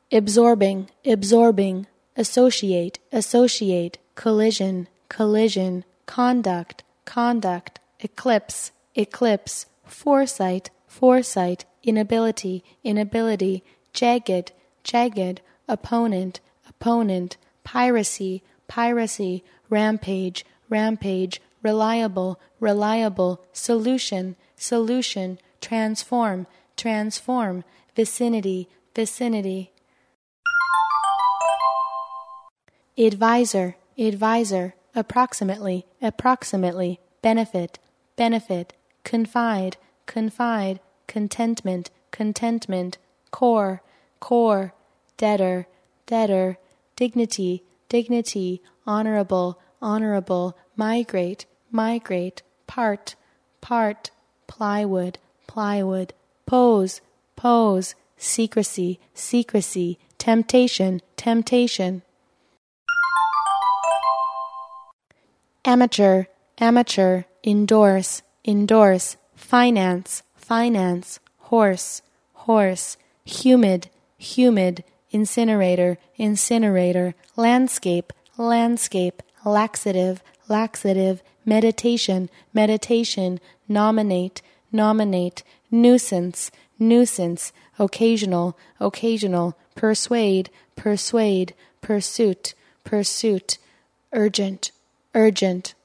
absorbing, absorbing, associate, associate, collision, collision, conduct, conduct, eclipse, eclipse, foresight, foresight, inability, inability, jagged, jagged, opponent, opponent, piracy, piracy, rampage, rampage, reliable, reliable, solution, solution, transform, transform, vicinity, vicinity. Advisor, advisor, approximately, approximately, benefit, benefit, confide, confide, contentment, contentment, core, core, debtor, debtor, dignity, dignity, honorable, honorable, migrate, migrate, part, part, plywood, plywood, pose, pose, secrecy, secrecy, temptation, temptation. Amateur, amateur, endorse, endorse, finance, finance, horse, horse, humid, humid, incinerator, incinerator, landscape, landscape, laxative, laxative, meditation, meditation, nominate, nominate, nuisance, nuisance, occasional, occasional, persuade, persuade, pursuit, pursuit, urgent, urgent.